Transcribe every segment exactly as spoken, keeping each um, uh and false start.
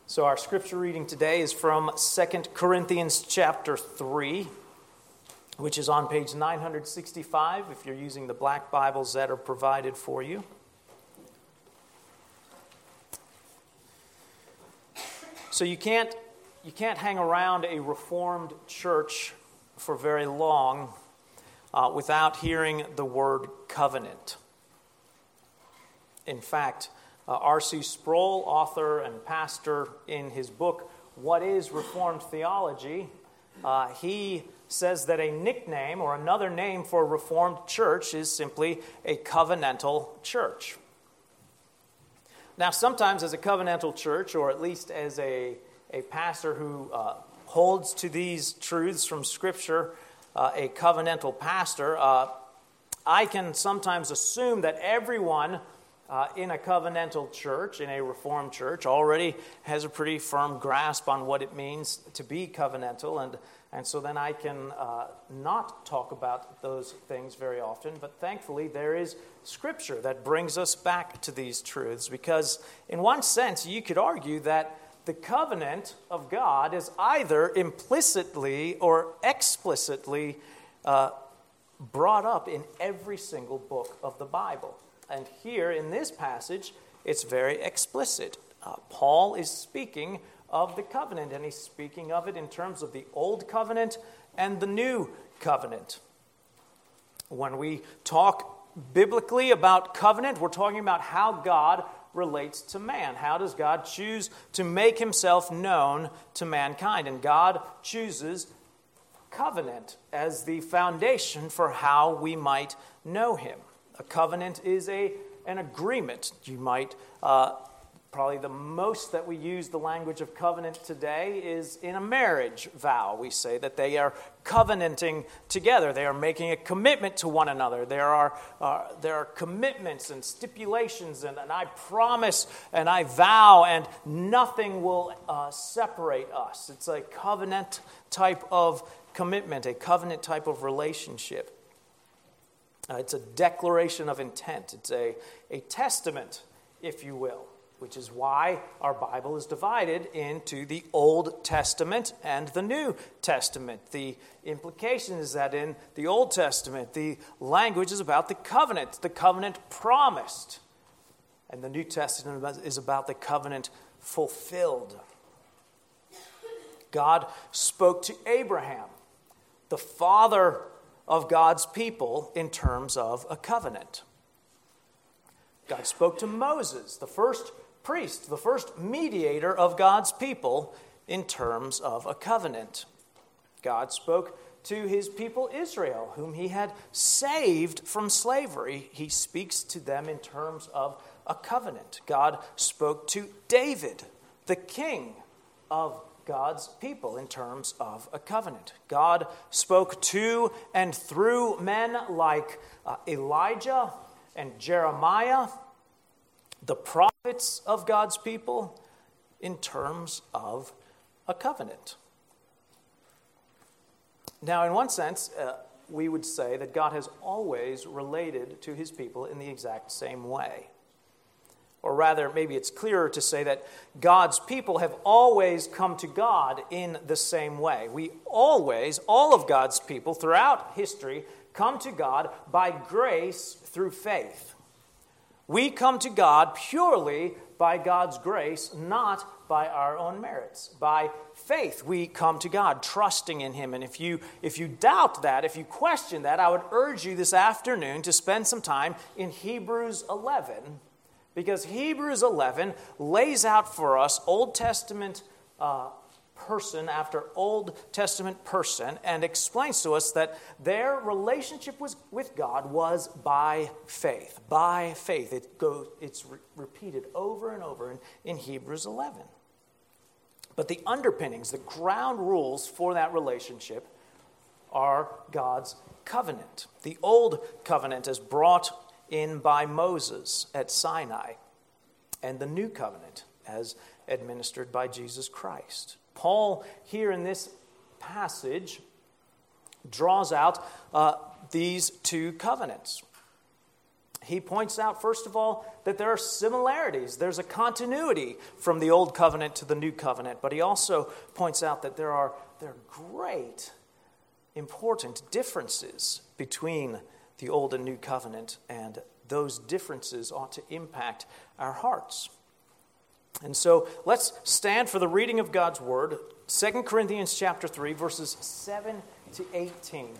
So our scripture reading today is from Second Corinthians chapter three, which is on page nine sixty-five if you're using the black Bibles that are provided for you. So you can't you can't hang around a Reformed church for very long uh, without hearing the word covenant. In fact, Uh, R C Sproul, author and pastor, in his book, What is Reformed Theology? Uh, he says that a nickname or another name for a Reformed church is simply a covenantal church. Now, sometimes as a covenantal church, or at least as a, a pastor who uh, holds to these truths from Scripture, uh, a covenantal pastor, uh, I can sometimes assume that everyone Uh, in a covenantal church, in a Reformed church, already has a pretty firm grasp on what it means to be covenantal, and, and so then I can uh, not talk about those things very often, but thankfully there is Scripture that brings us back to these truths, because in one sense you could argue that the covenant of God is either implicitly or explicitly uh, brought up in every single book of the Bible. And here in this passage, it's very explicit. Uh, Paul is speaking of the covenant, and he's speaking of it in terms of the old covenant and the new covenant. When we talk biblically about covenant, we're talking about how God relates to man. How does God choose to make himself known to mankind? And God chooses covenant as the foundation for how we might know him. A covenant is a an agreement. You might, uh, probably the most that we use the language of covenant today is in a marriage vow. We say that they are covenanting together. They are making a commitment to one another. There are uh, there are commitments and stipulations, and, and I promise and I vow, and nothing will uh, separate us. It's a covenant type of commitment, a covenant type of relationship. Uh, it's a declaration of intent. It's a, a testament, if you will, which is why our Bible is divided into the Old Testament and the New Testament. The implication is that in the Old Testament, the language is about the covenant, the covenant promised. And the New Testament is about the covenant fulfilled. God spoke to Abraham, the father of God's people, in terms of a covenant. God spoke to Moses, the first priest, the first mediator of God's people, in terms of a covenant. God spoke to his people Israel, whom he had saved from slavery. He speaks to them in terms of a covenant. God spoke to David, the king of God's people, in terms of a covenant. God spoke to and through men like uh, Elijah and Jeremiah, the prophets of God's people, in terms of a covenant. Now, in one sense, uh, we would say that God has always related to his people in the exact same way. Or rather, maybe it's clearer to say that God's people have always come to God in the same way. We always, all of God's people throughout history, come to God by grace through faith. We come to God purely by God's grace, not by our own merits. By faith, we come to God, trusting in him. And if you, if you doubt that, if you question that, I would urge you this afternoon to spend some time in Hebrews eleven, because Hebrews eleven lays out for us Old Testament uh, person after Old Testament person, and explains to us that their relationship was, with God was by faith. By faith. It goes, it's re- repeated over and over in, in Hebrews eleven. But the underpinnings, the ground rules for that relationship are God's covenant. The Old Covenant is brought in by Moses at Sinai, and the new covenant as administered by Jesus Christ. Paul, here in this passage, draws out uh, these two covenants. he points out, first of all, that there are similarities. There's a continuity from the Old Covenant to the New Covenant. But he also points out that there are, there are great, important differences between the Old and New Covenant, and those differences ought to impact our hearts. And so let's stand for the reading of God's Word, Second Corinthians chapter three, verses seven to eighteen.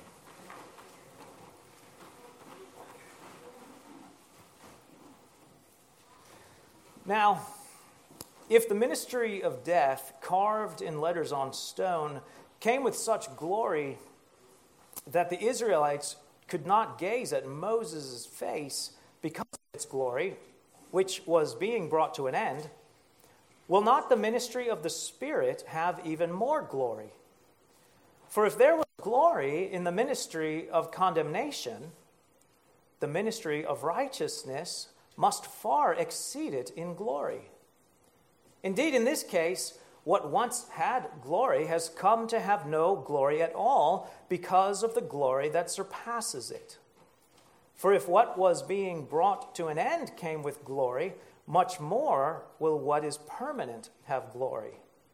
Now, if the ministry of death, carved in letters on stone, came with such glory that the Israelites could not gaze at Moses' face because of its glory, which was being brought to an end, will not the ministry of the Spirit have even more glory? For if there was glory in the ministry of condemnation, the ministry of righteousness must far exceed it in glory. Indeed, in this case, what once had glory has come to have no glory at all because of the glory that surpasses it. For if what was being brought to an end came with glory, much more will what is permanent have glory.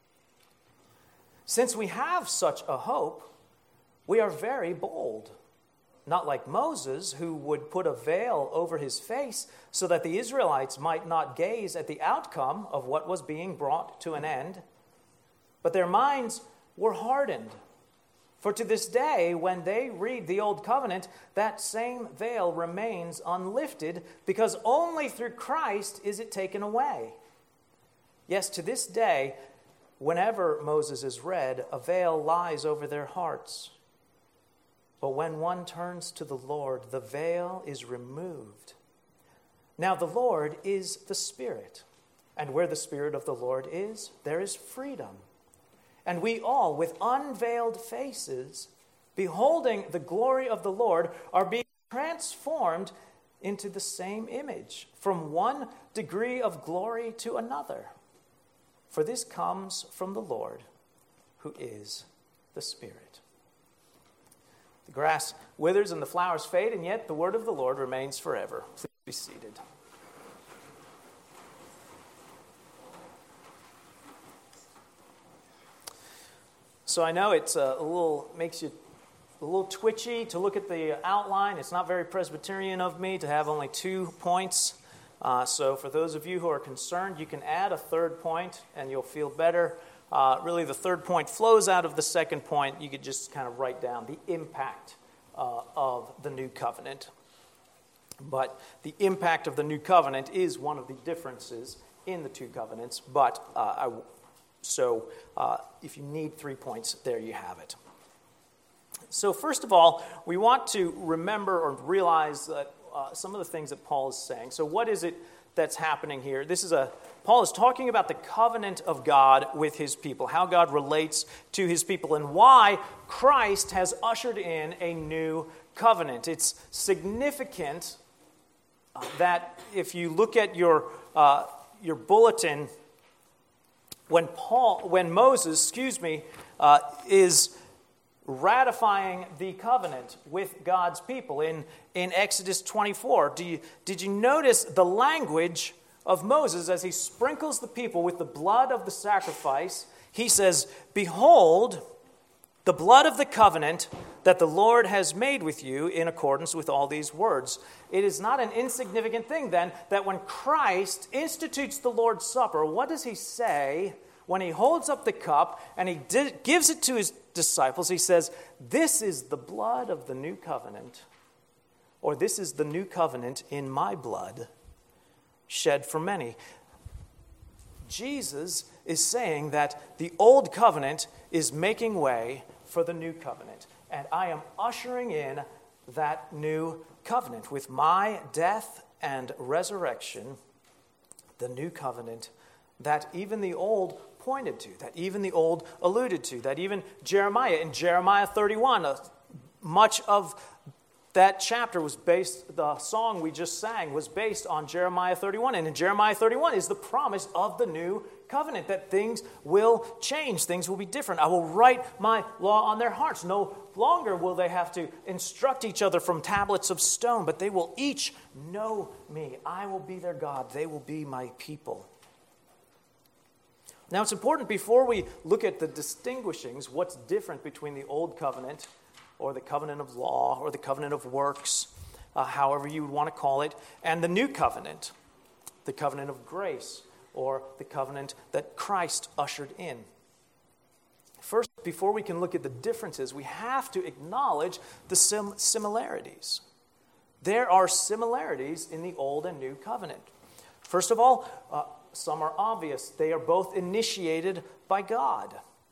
Since we have such a hope, we are very bold. Not like Moses, who would put a veil over his face so that the Israelites might not gaze at the outcome of what was being brought to an end. But their minds were hardened. For to this day, when they read the Old Covenant, that same veil remains unlifted, because only through Christ is it taken away. Yes, to this day, whenever Moses is read, a veil lies over their hearts. But when one turns to the Lord, the veil is removed. Now the Lord is the Spirit, and where the Spirit of the Lord is, there is freedom. And we all, with unveiled faces, beholding the glory of the Lord, are being transformed into the same image, from one degree of glory to another. For this comes from the Lord, who is the Spirit. The grass withers and the flowers fade, and yet the word of the Lord remains forever. Please be seated. So I know it's a little makes you a little twitchy to look at the outline. It's not very Presbyterian of me to have only two points. Uh, so for those of you who are concerned, you can add a third point, and you'll feel better. Uh, really, the third point flows out of the second point. You could just kind of write down the impact uh, of the new covenant. But the impact of the new covenant is one of the differences in the two covenants. But uh, I, so uh, if you need three points, there you have it. So first of all, we want to remember or realize that uh, some of the things that Paul is saying. So what is it that's happening here? This is a Paul is talking about the covenant of God with his people, how God relates to his people, and why Christ has ushered in a new covenant. It's significant uh, that if you look at your uh, your bulletin, when Paul, when Moses, excuse me, uh, is ratifying the covenant with God's people in, in Exodus twenty-four, do you, did you notice the language of Moses as he sprinkles the people with the blood of the sacrifice? He says, "Behold, the blood of the covenant that the Lord has made with you in accordance with all these words." It is not an insignificant thing then that when Christ institutes the Lord's Supper, what does he say when he holds up the cup and he di- gives it to his disciples? He says, "This is the blood of the new covenant," or "This is the new covenant in my blood, shed for many." Jesus is saying that the old covenant is making way for the new covenant. And I am ushering in that new covenant. With my death and resurrection, the new covenant that even the old pointed to, that even the old alluded to, that even Jeremiah, in Jeremiah thirty-one, uh, much of that chapter was based, the song we just sang was based on Jeremiah thirty-one. And in Jeremiah thirty-one is the promise of the new covenant, that things will change, things will be different. I will write my law on their hearts. No longer will they have to instruct each other from tablets of stone, but they will each know me. I will be their God. They will be my people. Now it's important, before we look at the distinguishings, what's different between the old covenant or the covenant of law or the covenant of works, uh, however you would want to call it, and the new covenant, the covenant of grace, or the covenant that Christ ushered in. First, before we can look at the differences, we have to acknowledge the sim- similarities. There are similarities in the Old and New Covenant. First of all, uh, some are obvious. They are both initiated by God.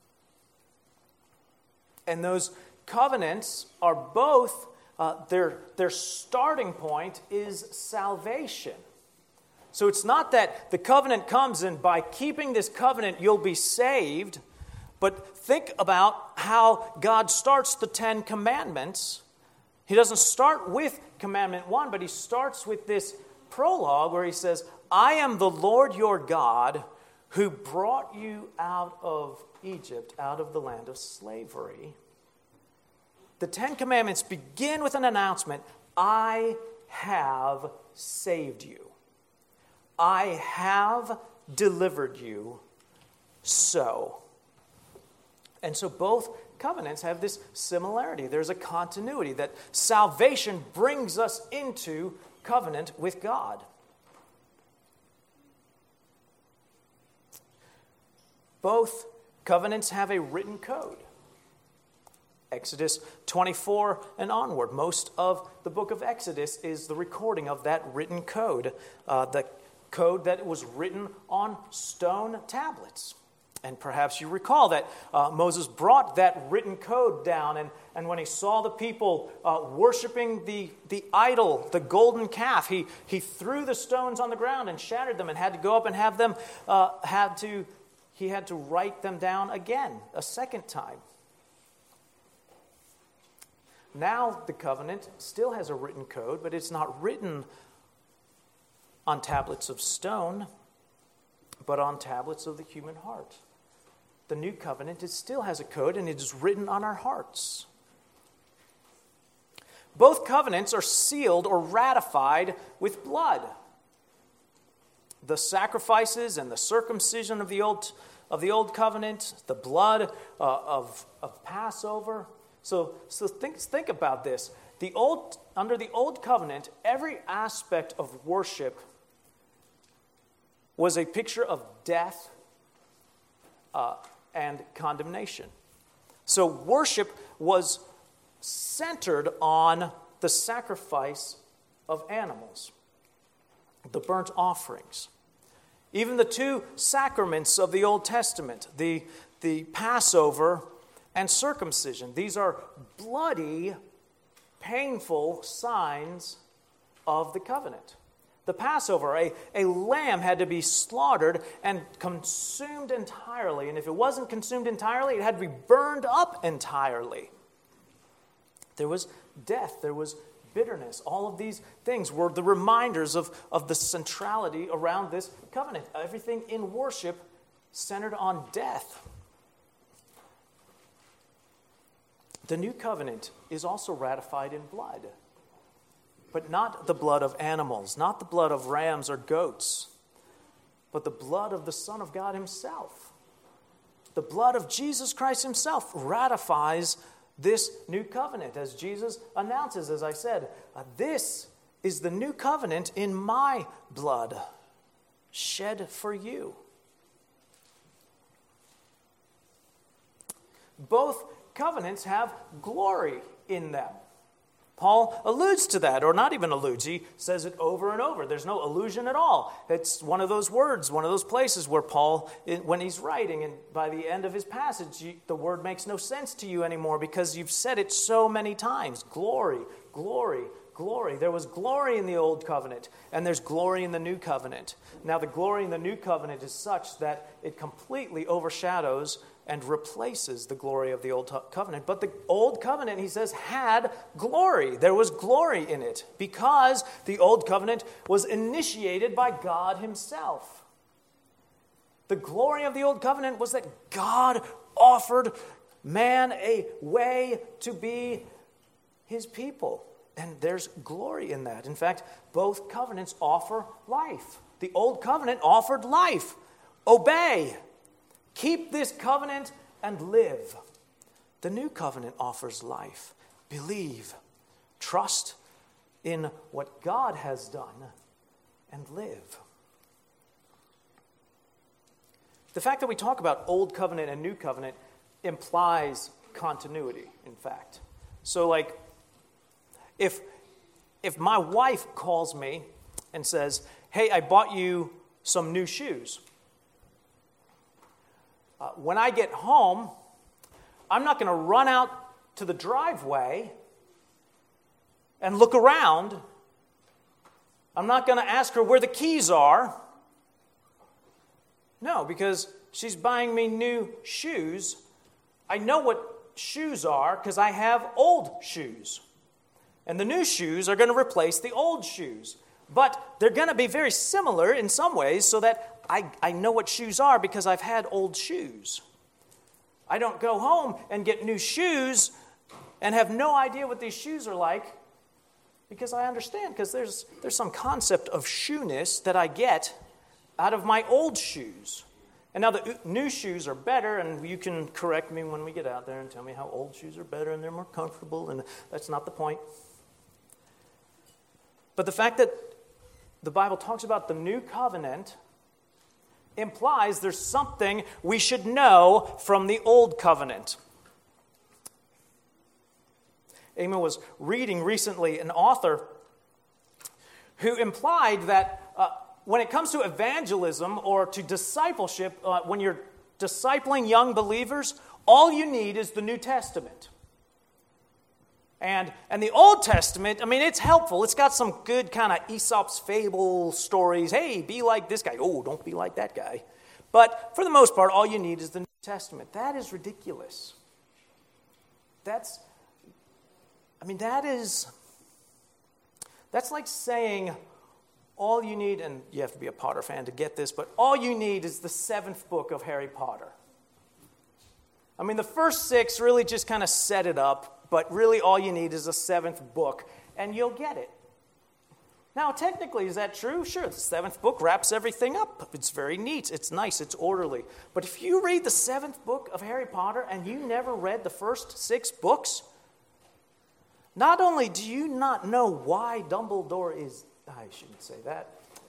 And those covenants are both, uh, their, their starting point is salvation. So it's not that the covenant comes and by keeping this covenant you'll be saved, but think about how God starts the Ten Commandments. He doesn't start with commandment one, but he starts with this prologue where he says, I am the Lord your God who brought you out of Egypt, out of the land of slavery. The Ten Commandments begin with an announcement, I have saved you. I have delivered you so. And so both covenants have this similarity. There's a continuity that salvation brings us into covenant with God. Both covenants have a written code. Exodus twenty-four and onward. Most of the book of Exodus is the recording of that written code. Uh, the code that was written on stone tablets. And perhaps you recall that uh, Moses brought that written code down, and, and when he saw the people uh, worshiping the, the idol, the golden calf, he, he threw the stones on the ground and shattered them and had to go up and have them, uh, had to, he had to write them down again, a second time. Now the covenant still has a written code, but it's not written on tablets of stone, but on tablets of the human heart. The new covenant, it still has a code, and it is written on our hearts. Both covenants are sealed or ratified with blood. The sacrifices and the circumcision of the old of the old covenant, the blood uh, of, of Passover. So, so think, think about this. The old, under the old covenant, every aspect of worship was a picture of death uh, and condemnation. So worship was centered on the sacrifice of animals, the burnt offerings. Even the two sacraments of the Old Testament, the, the Passover and circumcision, these are bloody, painful signs of the covenant. The Passover, a, a lamb had to be slaughtered and consumed entirely. And if it wasn't consumed entirely, it had to be burned up entirely. There was death. There was bitterness. All of these things were the reminders of, of the centrality around this covenant. Everything in worship centered on death. The new covenant is also ratified in blood. But not the blood of animals, not the blood of rams or goats, but the blood of the Son of God himself. The blood of Jesus Christ himself ratifies this new covenant. As Jesus announces, as I said, uh, this is the new covenant in my blood, shed for you. Both covenants have glory in them. Paul alludes to that, or not even alludes. He says it over and over. There's no allusion at all. It's one of those words, one of those places where Paul, when he's writing, and by the end of his passage, the word makes no sense to you anymore because you've said it so many times. Glory, glory, glory. There was glory in the old covenant, and there's glory in the new covenant. Now, the glory in the new covenant is such that it completely overshadows and replaces the glory of the old covenant. But the old covenant, he says, had glory. There was glory in it because the old covenant was initiated by God himself. The glory of the old covenant was that God offered man a way to be his people. And there's glory in that. In fact, both covenants offer life. The old covenant offered life. Obey. Keep this covenant and live. The new covenant offers life. Believe. Trust in what God has done and live. The fact that we talk about old covenant and new covenant implies continuity, in fact. So, like, if if my wife calls me and says, hey, I bought you some new shoes. Uh, when I get home, I'm not going to run out to the driveway and look around. I'm not going to ask her where the keys are. No, because she's buying me new shoes. I know what shoes are because I have old shoes. And the new shoes are going to replace the old shoes. But they're going to be very similar in some ways so that I, I know what shoes are because I've had old shoes. I don't go home and get new shoes and have no idea what these shoes are like because I understand, because there's, there's some concept of shoeness that I get out of my old shoes. And now the new shoes are better, and you can correct me when we get out there and tell me how old shoes are better and they're more comfortable, and that's not the point. But the fact that the Bible talks about the new covenant implies there's something we should know from the old covenant. Emma was reading recently an author who implied that uh, when it comes to evangelism or to discipleship, uh, when you're discipling young believers, all you need is the New Testament. And, and the Old Testament, I mean, it's helpful. It's got some good kind of Aesop's fable stories. Hey, be like this guy. Oh, don't be like that guy. But for the most part, all you need is the New Testament. That is ridiculous. That's, I mean, that is, that's like saying all you need, and you have to be a Potter fan to get this, but all you need is the seventh book of Harry Potter. I mean, the first six really just kind of set it up. But really all you need is a seventh book, and you'll get it. Now, technically, is that true? Sure, the seventh book wraps everything up. It's very neat. It's nice. It's orderly. But if you read the seventh book of Harry Potter and you never read the first six books, not only do you not know why Dumbledore is... I shouldn't say that.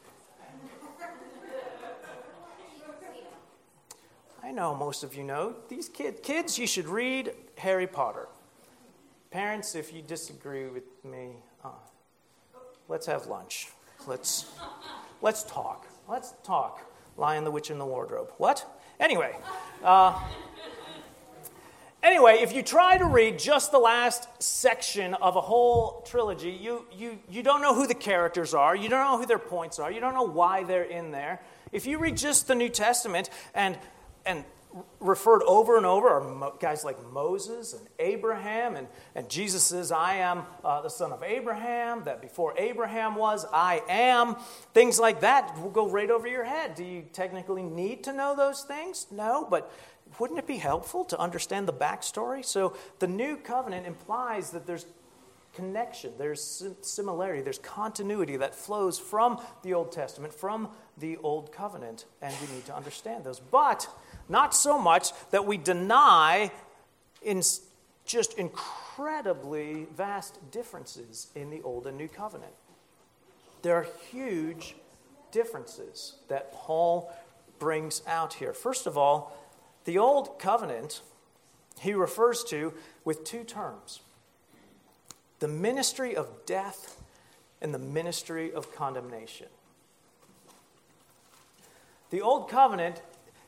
I know most of you know. These kid, kids, you should read Harry Potter. Parents, if you disagree with me, uh, let's have lunch. Let's let's talk. Let's talk. Lion, the Witch, and the Wardrobe. What? Anyway. Uh, anyway, if you try to read just the last section of a whole trilogy, you, you, you don't know who the characters are. You don't know who their points are. You don't know why they're in there. If you read just the New Testament and and referred over and over are guys like Moses and Abraham, and, and Jesus says, I am uh, the son of Abraham, that before Abraham was, I am. Things like that will go right over your head. Do you technically need to know those things? No, but wouldn't it be helpful to understand the backstory? So the new covenant implies that there's connection, there's similarity, there's continuity that flows from the Old Testament, from the Old Covenant, and we need to understand those. But not so much that we deny in just incredibly vast differences in the Old and New Covenant. There are huge differences that Paul brings out here. First of all, the Old Covenant he refers to with two terms: the ministry of death and the ministry of condemnation. The Old Covenant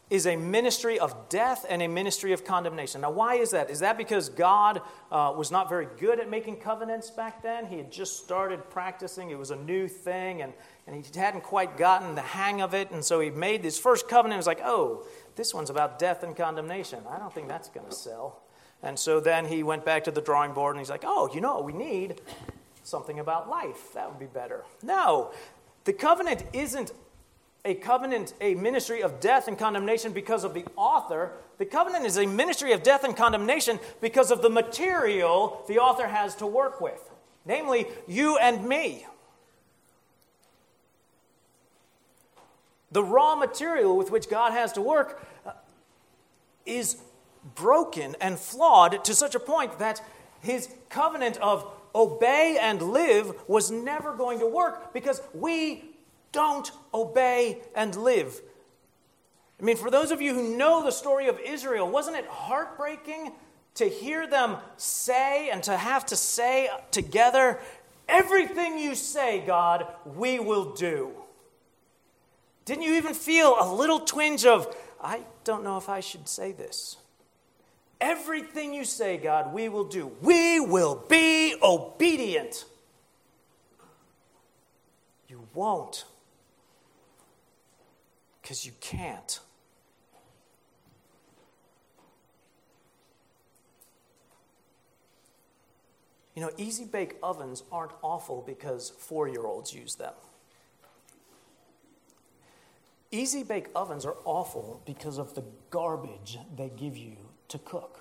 is a ministry of death and a ministry of condemnation. Now, why is that? Is that because God uh, was not very good at making covenants back then? He had just started practicing. It was a new thing, and, and he hadn't quite gotten the hang of it. And so he made his first covenant. He was like, oh, this one's about death and condemnation. I don't think that's going to sell. And so then he went back to the drawing board, and he's like, oh, you know what we need? Something about life. That would be better. No, the covenant isn't a covenant, a ministry of death and condemnation because of the author. The covenant is a ministry of death and condemnation because of the material the author has to work with, namely you and me. The raw material with which God has to work uh, is broken and flawed to such a point that his covenant of obey and live was never going to work because we don't obey and live. I mean, for those of you who know the story of Israel, wasn't it heartbreaking to hear them say and to have to say together, everything you say, God, we will do? Didn't you even feel a little twinge of, I don't know if I should say this? Everything you say, God, we will do. We will be obedient. You won't. Because you can't. You know, easy bake ovens aren't awful because four-year-olds use them. Easy bake ovens are awful because of the garbage they give you to cook.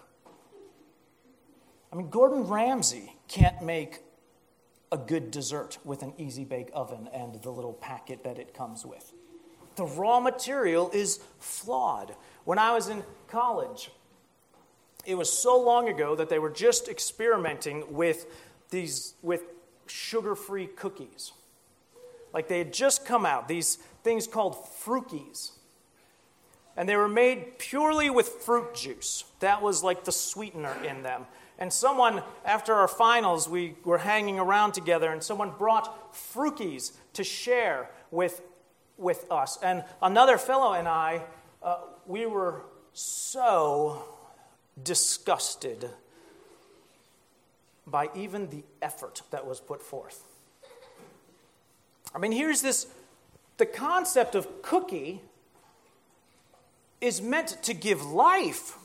I mean, Gordon Ramsay can't make a good dessert with an easy bake oven and the little packet that it comes with. The raw material is flawed. When I was in college, it was so long ago that they were just experimenting with these with sugar-free cookies. Like they had just come out, these things called Frukies. And they were made purely with fruit juice. That was like the sweetener in them. And someone, after our finals, we were hanging around together, and someone brought Frukies to share with with us. And another fellow and I, uh, we were so disgusted by even the effort that was put forth. I mean, here's this, the concept of cookie is meant to give life.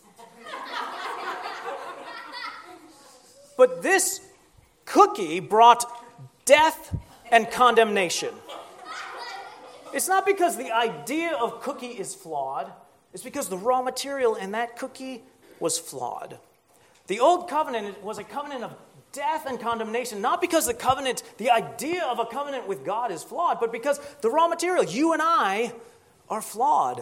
But this cookie brought death and condemnation. It's not because the idea of cookie is flawed. It's because the raw material in that cookie was flawed. The old covenant was a covenant of death and condemnation, not because the covenant, the idea of a covenant with God is flawed, but because the raw material, you and I, are flawed.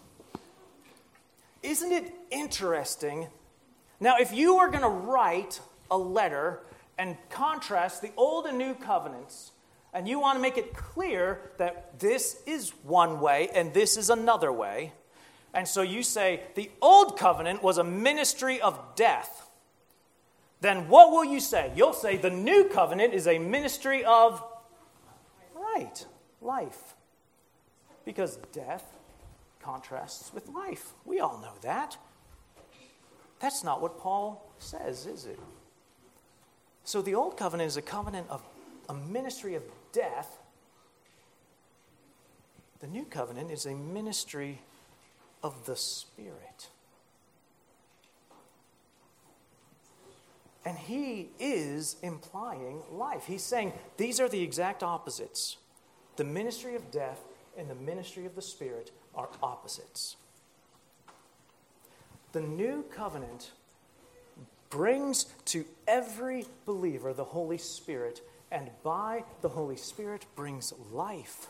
Isn't it interesting? Now, if you are going to write a letter and contrast the old and new covenants, and you want to make it clear that this is one way and this is another way. And so you say the old covenant was a ministry of death. Then what will you say? You'll say the new covenant is a ministry of, right, life. Because death contrasts with life. We all know that. That's not what Paul says, is it? So the old covenant is a covenant of a ministry of death. The new covenant is a ministry of the Spirit. And he is implying life. He's saying these are the exact opposites. The ministry of death and the ministry of the Spirit are opposites. The new covenant brings to every believer the Holy Spirit, and by the Holy Spirit brings life.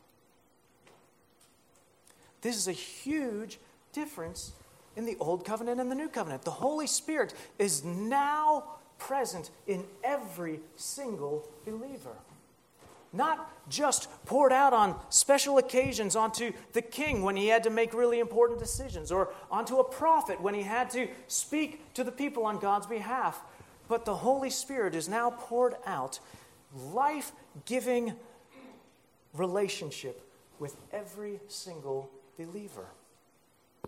This is a huge difference in the Old Covenant and the New Covenant. The Holy Spirit is now present in every single believer. Not just poured out on special occasions onto the king when he had to make really important decisions, or onto a prophet when he had to speak to the people on God's behalf. But the Holy Spirit is now poured out, life-giving relationship with every single believer.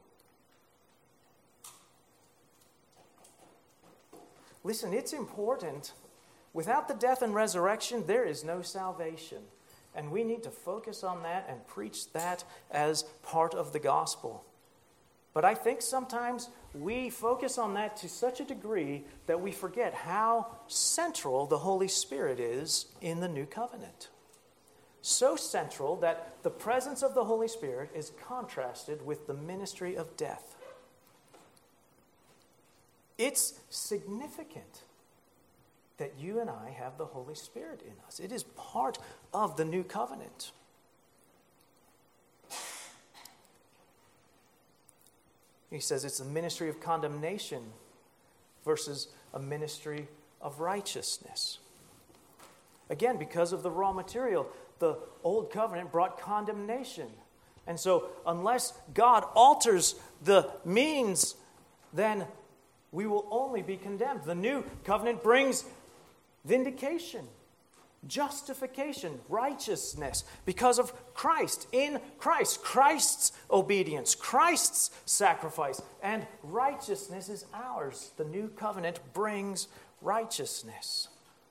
Listen, it's important. Without the death and resurrection, there is no salvation. And we need to focus on that and preach that as part of the gospel. But I think sometimes we focus on that to such a degree that we forget how central the Holy Spirit is in the new covenant. So central that the presence of the Holy Spirit is contrasted with the ministry of death. It's significant that you and I have the Holy Spirit in us. It is part of the new covenant. He says it's a ministry of condemnation versus a ministry of righteousness. Again, because of the raw material, the old covenant brought condemnation. And so unless God alters the means, then we will only be condemned. The new covenant brings vindication, justification, righteousness because of Christ. In Christ, Christ's obedience, Christ's sacrifice, and righteousness is ours. The new covenant brings righteousness.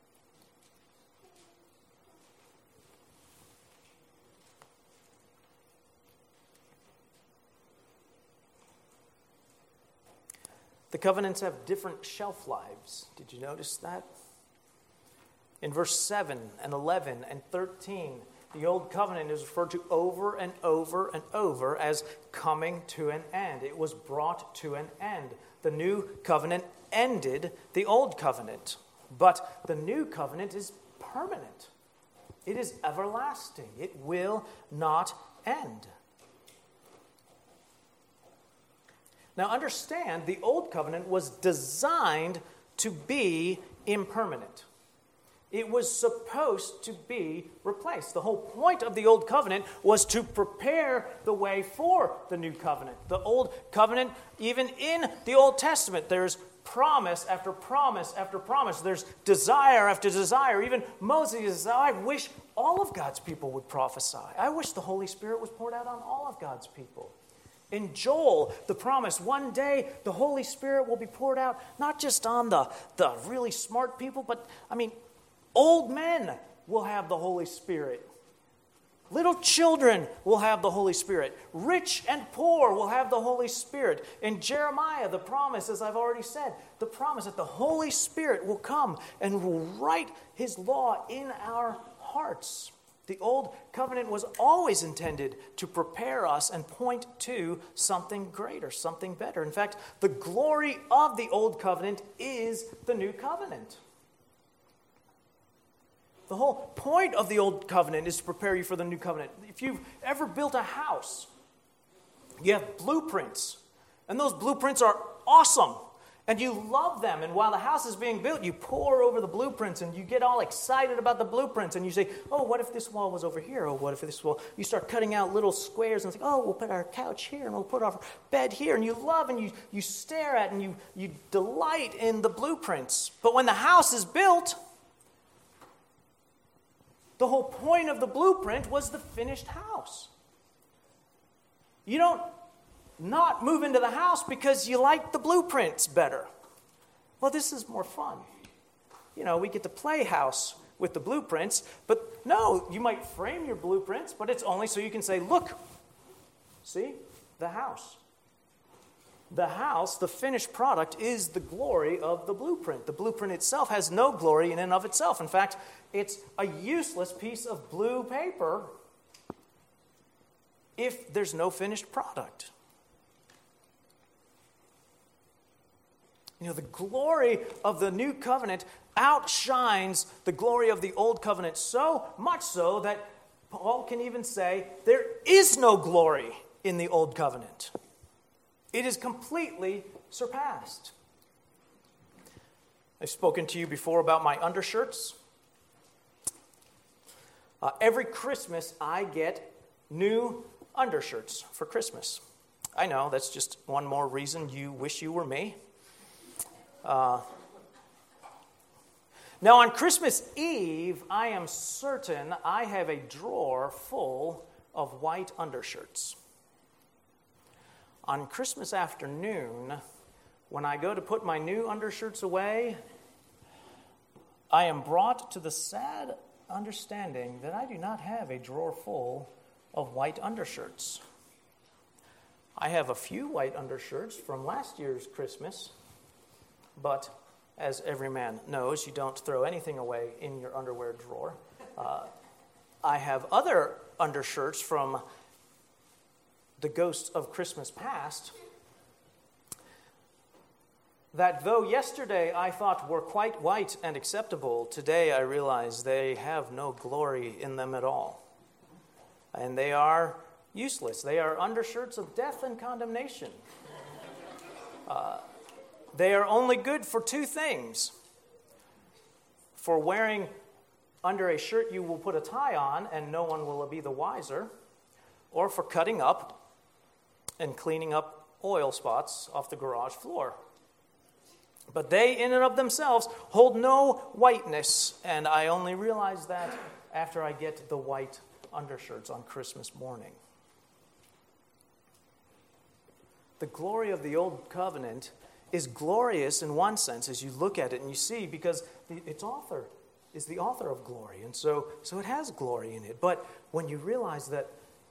The covenants have different shelf lives. Did you notice that? In verse seven and eleven and thirteen, the old covenant is referred to over and over and over as coming to an end. It was brought to an end. The new covenant ended the old covenant. But the new covenant is permanent. It is everlasting. It will not end. Now understand, the old covenant was designed to be impermanent. It was supposed to be replaced. The whole point of the old covenant was to prepare the way for the new covenant. The old covenant, even in the Old Testament, there's promise after promise after promise. There's desire after desire. Even Moses says, I wish all of God's people would prophesy. I wish the Holy Spirit was poured out on all of God's people. In Joel, the promise, one day the Holy Spirit will be poured out, not just on the, the really smart people, but, I mean, old men will have the Holy Spirit. Little children will have the Holy Spirit. Rich and poor will have the Holy Spirit. In Jeremiah, the promise, as I've already said, the promise that the Holy Spirit will come and will write His law in our hearts. The old covenant was always intended to prepare us and point to something greater, something better. In fact, the glory of the old covenant is the new covenant. The whole point of the old covenant is to prepare you for the new covenant. If you've ever built a house, you have blueprints, and those blueprints are awesome. And you love them. And while the house is being built, you pore over the blueprints and you get all excited about the blueprints. And you say, oh, what if this wall was over here? Oh, what if this wall? You start cutting out little squares and think, oh, we'll put our couch here and we'll put our bed here. And you love and you, you stare at and you, you delight in the blueprints. But when the house is built, the whole point of the blueprint was the finished house. You don't not move into the house because you like the blueprints better. Well, this is more fun. You know, we get to play house with the blueprints, but no, you might frame your blueprints, but it's only so you can say, look, see, the house. The house, the finished product, is the glory of the blueprint. The blueprint itself has no glory in and of itself. In fact, it's a useless piece of blue paper if there's no finished product. You know, the glory of the new covenant outshines the glory of the old covenant so much so that Paul can even say there is no glory in the old covenant. It is completely surpassed. I've spoken to you before about my undershirts. Uh, every Christmas I get new undershirts for Christmas. I know, that's just one more reason you wish you were me. Uh, now, on Christmas Eve, I am certain I have a drawer full of white undershirts. On Christmas afternoon, when I go to put my new undershirts away, I am brought to the sad understanding that I do not have a drawer full of white undershirts. I have a few white undershirts from last year's Christmas, but as every man knows, you don't throw anything away in your underwear drawer. Uh, I have other undershirts from the ghosts of Christmas past that though yesterday I thought were quite white and acceptable, today I realize they have no glory in them at all. And they are useless. They are undershirts of death and condemnation. Uh, they are only good for two things. For wearing under a shirt you will put a tie on and no one will be the wiser, or for cutting up and cleaning up oil spots off the garage floor. But they, in and of themselves, hold no whiteness, and I only realize that after I get the white undershirts on Christmas morning. The glory of the Old Covenant is glorious in one sense as you look at it and you see, because the, its author is the author of glory, and so, so it has glory in it. But when you realize that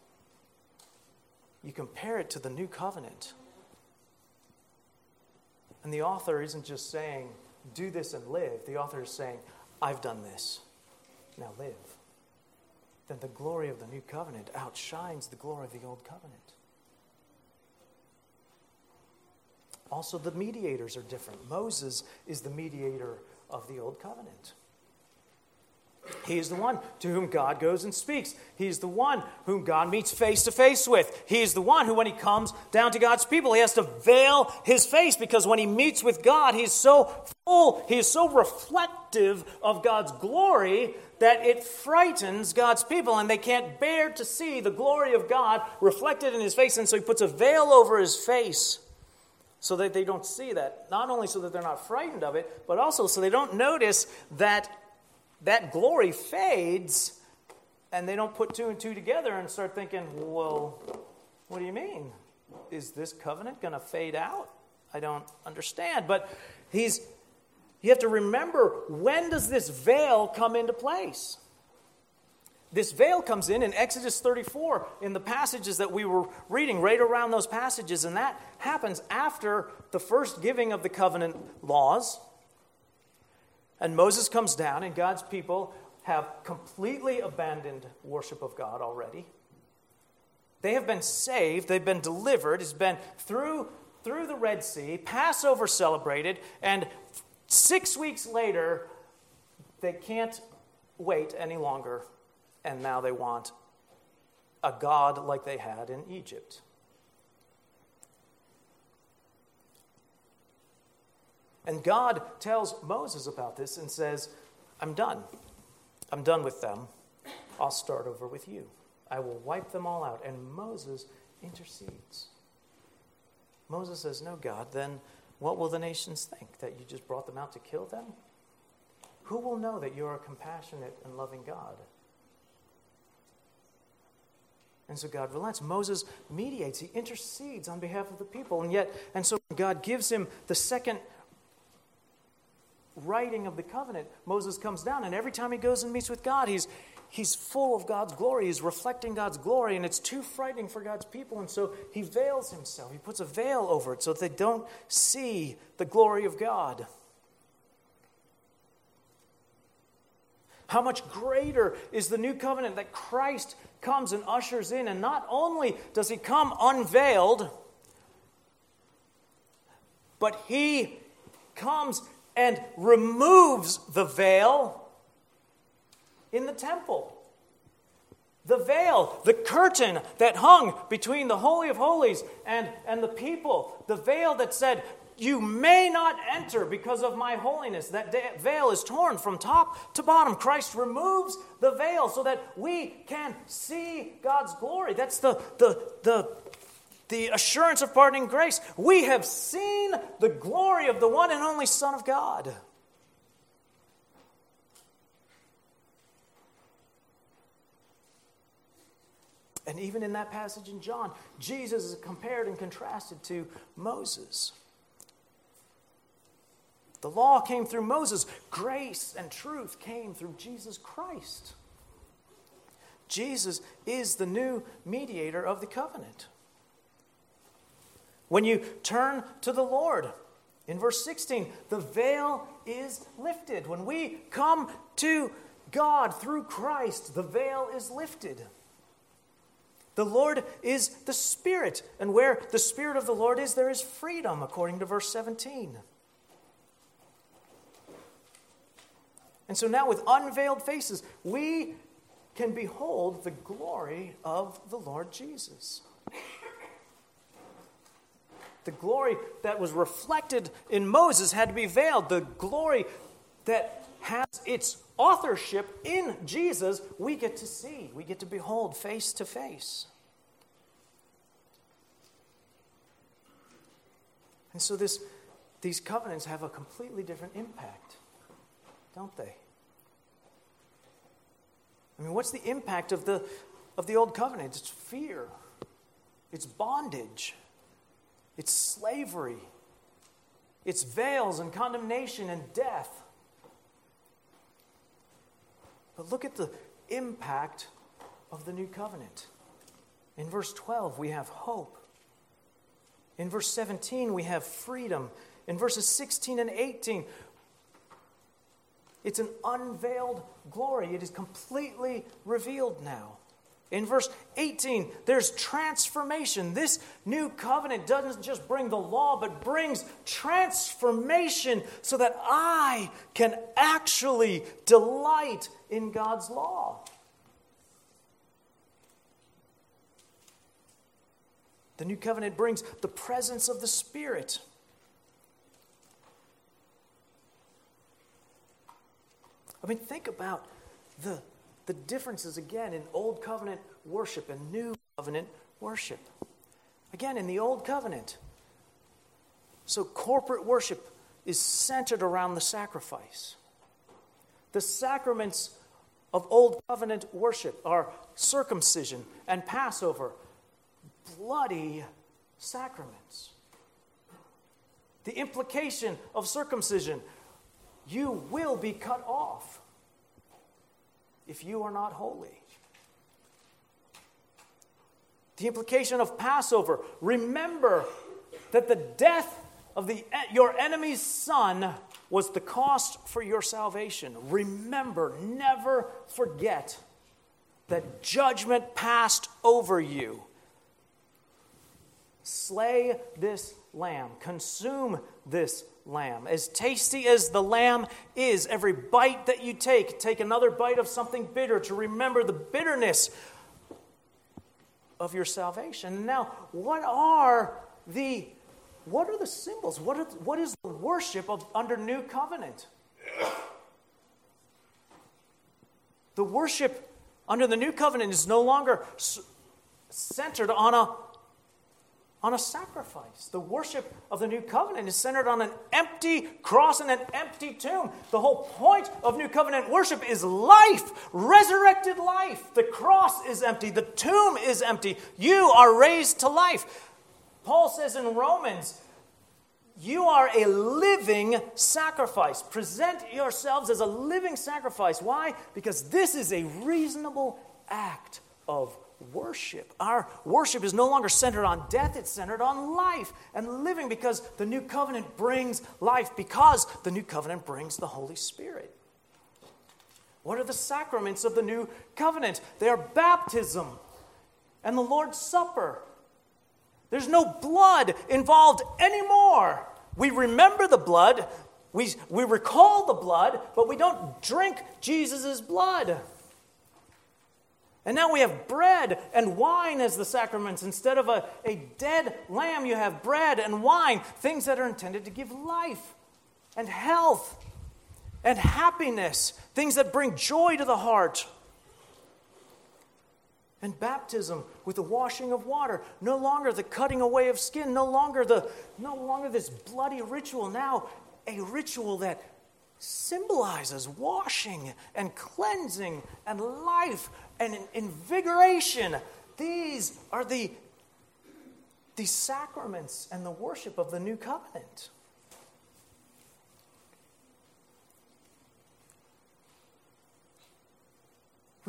you compare it to the New Covenant, and the author isn't just saying, do this and live. The author is saying, I've done this. Now live. Then the glory of the New Covenant outshines the glory of the Old Covenant. Also, the mediators are different. Moses is the mediator of the Old Covenant. He is the one to whom God goes and speaks. He is the one whom God meets face to face with. He is the one who, when he comes down to God's people, he has to veil his face, because when he meets with God, he's so full, he is so reflective of God's glory that it frightens God's people, and they can't bear to see the glory of God reflected in his face, and so he puts a veil over his face so that they don't see that. Not only so that they're not frightened of it, but also so they don't notice that that glory fades, and they don't put two and two together and start thinking, well, what do you mean? Is this covenant going to fade out? I don't understand. But he's, you have to remember, when does this veil come into place? This veil comes in in Exodus thirty-four, in the passages that we were reading, right around those passages, and that happens after the first giving of the covenant laws. And Moses comes down, and God's people have completely abandoned worship of God already. They have been saved. They've been delivered. It's been through, through the Red Sea, Passover celebrated, and six weeks later, they can't wait any longer, and now they want a God like they had in Egypt. And God tells Moses about this and says, I'm done. I'm done with them. I'll start over with you. I will wipe them all out. And Moses intercedes. Moses says, no, God, then what will the nations think? That you just brought them out to kill them? Who will know that you're a compassionate and loving God? And so God relents. Moses mediates. He intercedes on behalf of the people. And yet, and so God gives him the second writing of the covenant. Moses comes down, and every time he goes and meets with God, he's he's full of God's glory. He's reflecting God's glory, and it's too frightening for God's people, and so he veils himself. He puts a veil over it so that they don't see the glory of God. How much greater is the new covenant that Christ comes and ushers in, and not only does he come unveiled, but he comes and removes the veil in the temple. The veil, the curtain that hung between the Holy of Holies and, and the people, the veil that said, you may not enter because of my holiness. That veil is torn from top to bottom. Christ removes the veil so that we can see God's glory. That's the, the, the, the assurance of pardoning grace. We have seen the glory of the one and only Son of God. And even in that passage in John, Jesus is compared and contrasted to Moses. The law came through Moses. Grace and truth came through Jesus Christ. Jesus is the new mediator of the covenant. When you turn to the Lord, in verse sixteen, the veil is lifted. When we come to God through Christ, the veil is lifted. The Lord is the Spirit, and where the Spirit of the Lord is, there is freedom, according to verse seventeen. And so now with unveiled faces, we can behold the glory of the Lord Jesus. The glory that was reflected in Moses had to be veiled. The glory that has its authorship in Jesus, we get to see. We get to behold face to face. And so this, these covenants have a completely different impact, don't they? I mean, what's the impact of the, of the old covenant? It's fear. It's bondage. It's slavery. It's veils and condemnation and death. But look at the impact of the new covenant. In verse twelve, we have hope. In verse seventeen, we have freedom. In verses sixteen and eighteen, it's an unveiled glory. It is completely revealed now. In verse eighteen, there's transformation. This new covenant doesn't just bring the law, but brings transformation so that I can actually delight in God's law. The new covenant brings the presence of the Spirit. I mean, think about the, the differences again in Old Covenant worship and New Covenant worship. Again, in the Old Covenant, so corporate worship is centered around the sacrifice. The sacraments of Old Covenant worship are circumcision and Passover, bloody sacraments. The implication of circumcision: you will be cut off if you are not holy. The implication of Passover: remember that the death of the, your enemy's son was the cost for your salvation. Remember, never forget that judgment passed over you. Slay this lamb. Consume this lamb. As tasty as the lamb is, every bite that you take, take another bite of something bitter to remember the bitterness of your salvation. Now, what are the what are the symbols? What are, what is the worship of under New Covenant? The worship under the New Covenant is no longer centered on a on a sacrifice. The worship of the New Covenant is centered on an empty cross and an empty tomb. The whole point of New Covenant worship is life, resurrected life. The cross is empty. The tomb is empty. You are raised to life. Paul says in Romans, you are a living sacrifice. Present yourselves as a living sacrifice. Why? Because this is a reasonable act of worship. Our worship is no longer centered on death, it's centered on life and living, because the new covenant brings life, because the new covenant brings the Holy Spirit. What are the sacraments of the new covenant? They are baptism and the Lord's Supper. There's no blood involved anymore. We remember the blood, we, we recall the blood, but we don't drink Jesus' blood. And now we have bread and wine as the sacraments. Instead of a, a dead lamb, you have bread and wine, things that are intended to give life and health and happiness, things that bring joy to the heart. And baptism with the washing of water, no longer the cutting away of skin, no longer the no longer this bloody ritual, now a ritual that symbolizes washing and cleansing and life and invigoration. These are the, the sacraments and the worship of the new covenant.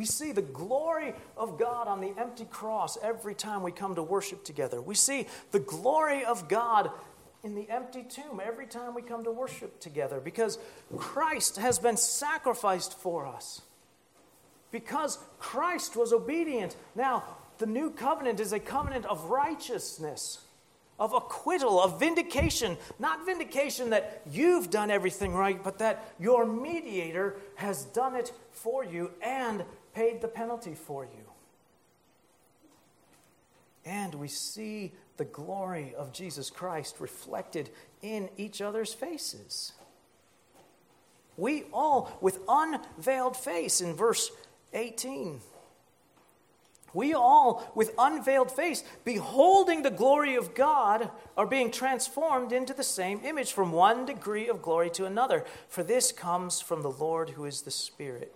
We see the glory of God on the empty cross every time we come to worship together. We see the glory of God in the empty tomb every time we come to worship together, because Christ has been sacrificed for us. Because Christ was obedient. Now, the new covenant is a covenant of righteousness, of acquittal, of vindication. Not vindication that you've done everything right, but that your mediator has done it for you and paid the penalty for you. And we see the glory of Jesus Christ reflected in each other's faces. We all, with unveiled face, in verse eighteen, we all, with unveiled face, beholding the glory of God, are being transformed into the same image from one degree of glory to another. For this comes from the Lord who is the Spirit.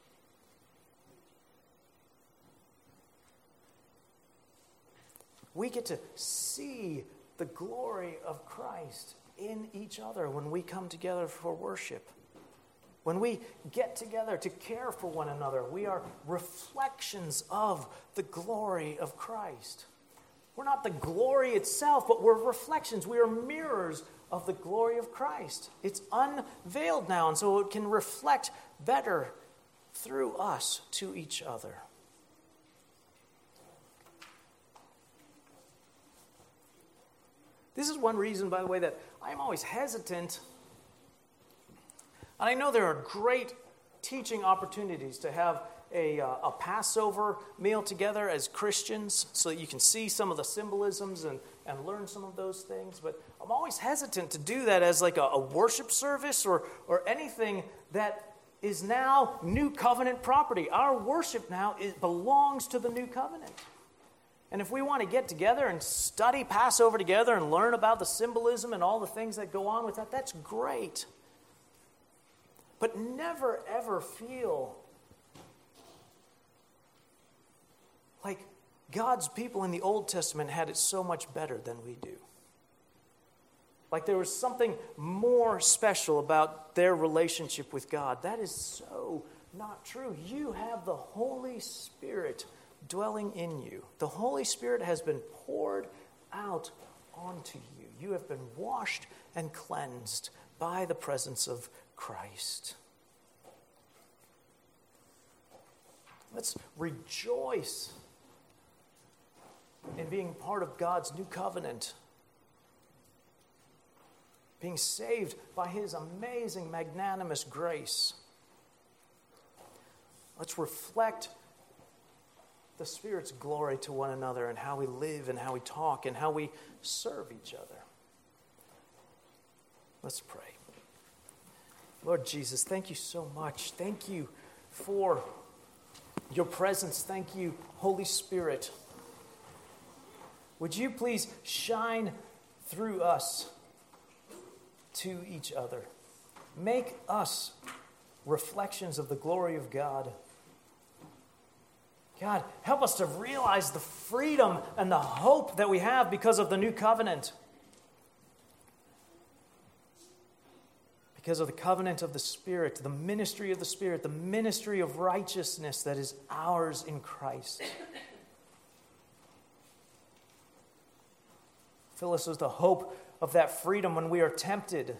We get to see the glory of Christ in each other when we come together for worship. When we get together to care for one another, we are reflections of the glory of Christ. We're not the glory itself, but we're reflections. We are mirrors of the glory of Christ. It's unveiled now, and so it can reflect better through us to each other. This is one reason, by the way, that I'm always hesitant. And I know there are great teaching opportunities to have a, uh, a Passover meal together as Christians so that you can see some of the symbolisms and, and learn some of those things. But I'm always hesitant to do that as like a, a worship service or, or anything that is now new covenant property. Our worship now is, belongs to the new covenant. And if we want to get together and study Passover together and learn about the symbolism and all the things that go on with that, that's great. But never, ever feel like God's people in the Old Testament had it so much better than we do. Like there was something more special about their relationship with God. That is so not true. You have the Holy Spirit dwelling in you. The Holy Spirit has been poured out onto you. You have been washed and cleansed by the presence of Christ. Let's rejoice in being part of God's new covenant, being saved by His amazing, magnanimous grace. Let's reflect the Spirit's glory to one another and how we live and how we talk and how we serve each other. Let's pray. Lord Jesus, thank you so much. Thank you for your presence. Thank you, Holy Spirit. Would you please shine through us to each other? Make us reflections of the glory of God. God, help us to realize the freedom and the hope that we have because of the new covenant. Because of the covenant of the Spirit, the ministry of the Spirit, the ministry of righteousness that is ours in Christ. Fill us with the hope of that freedom when we are tempted.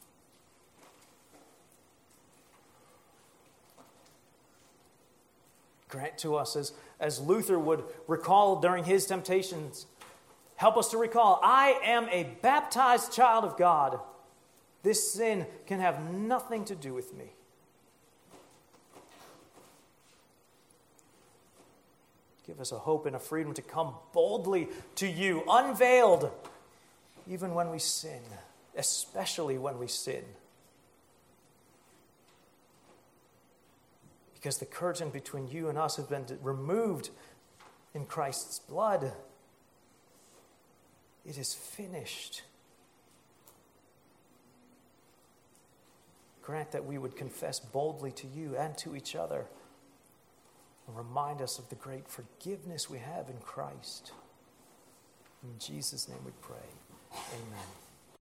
Grant to us, as, as Luther would recall during his temptations, help us to recall, I am a baptized child of God. This sin can have nothing to do with me. Give us a hope and a freedom to come boldly to you, unveiled, even when we sin, especially when we sin. Because the curtain between you and us has been removed in Christ's blood. It is finished. Grant that we would confess boldly to you and to each other and remind us of the great forgiveness we have in Christ. In Jesus' name we pray. Amen.